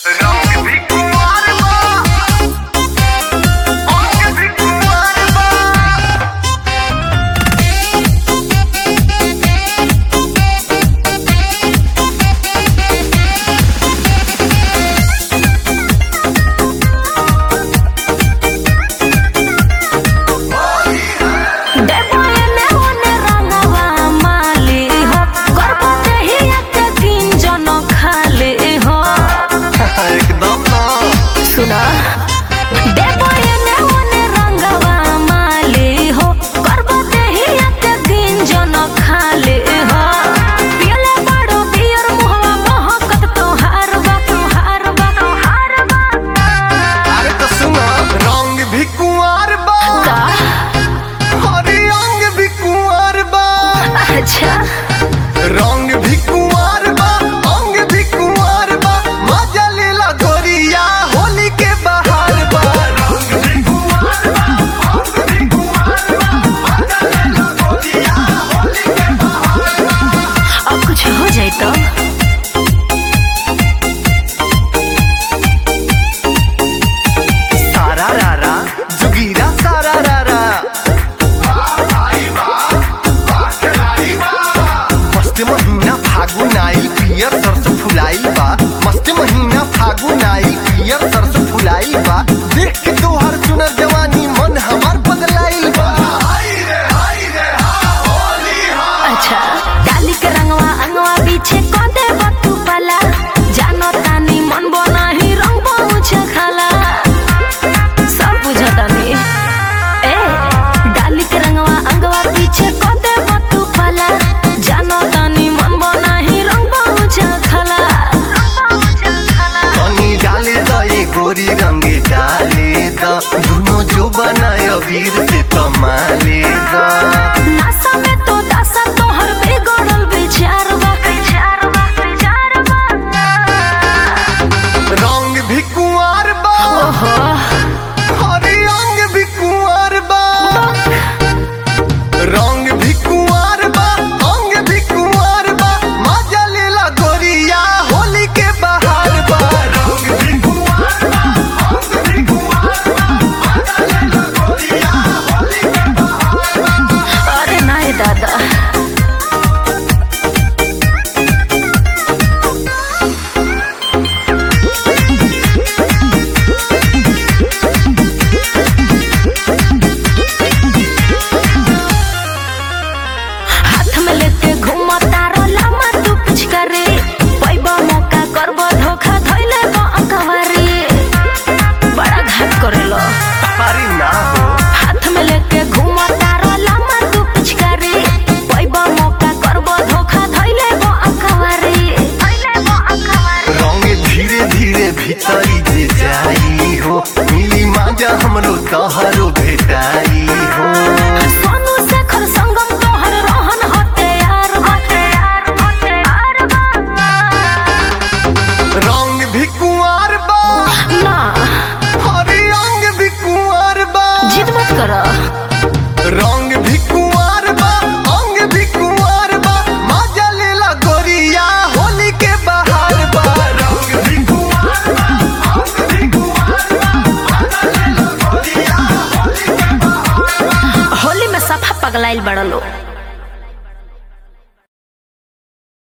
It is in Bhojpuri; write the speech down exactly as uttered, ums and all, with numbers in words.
रंग भी कुंवार बा, अंग भी कुंवार बा। एकदम ना सुना देबो एने ओने रंगवा माली हो करबो देहिया के दिन जन खाली हो पियले बड़ो बियर मुहवा महकत तोहार बा तोहार बा तोहार बा। अरे तो सुनो रंग भी कुंवार बा का अरे अंग भी कुंवार बा। अच्छा रंग भी कुंवार बा अंग भी कुंवार बा मजा लेला गोरिया होली के बहार बा। रंग भी कुंवार बा अंग भी कुंवार बा मजा लेला गोरिया होली के बहार बा। अब कुछ हो जाए तो सारा रारा जुगीरा सारा रारा मस्त महीना फागुन आइल पियर सरसों फुलाइल बा। मस्त महीना फागुन आइल पियर सरसों फुलाइल बा। देख के तोहर चुनर जवानी मन हमार बदलाइल बा। अच्छा डाली के रंगवा अंगवा पीछे को दे बतू पला जानो तानी मन बना ही रंग बहुछ खाला सब बुझता नहीं ए डाली के रंगवा अंगवा पीछे को दे बतू पला जानो तानी मन बना ही रंग बहुछ खाला पानी डाले द ये गोरी रंगे डाले द दोनों जो बनाए वीर से तमाले द। नासा में तो दासा तोहर बिगड़ल विचार बा विचार बा विचार बा। रंग भी कुंवार बा ओहो अरे अंग भी कुंवार बा। रंग भी कुंवार बा अंग भी कुंवार बा मजा लेला गोरिया होली के बहार बा। रंग भी कुंवार बा अंग भी कुंवार बा मजा लेला गोरिया होली के बहार बा। अरे नहीं दादा हाथ में लेके घूमा तारो लामा तू कुछ करे पैबा मौका करबो धोखा धइले गो अंकवारी बड़ा घात करेलो। अरे ना हो हाथ में लेके घूमा तारो लामा तू कुछ करे पैबा मौका करबो धोखा धइले गो अंकवारी धइले गो अंकवारी। रंग धीरे धीरे भीतरी जे जाई हो मिली माजा हमरो तोहरो भेटाई हो। सोनू शेखर संगम तोहर रहन होते यार होते यार होते यार बा। रंग भी कुंवार बा ना अरे अंग भी कुंवार बा। जिद मत करो रंग भी कुंवार बा अंग भी कुंवार बा मजा लेला गोरिया होली के बहार बा। रंग भी कुंवार बा अंग भी कुंवार बा मजा लेला गोरिया होली के बहार बा। होली में सफा पगलाइल बड़लो।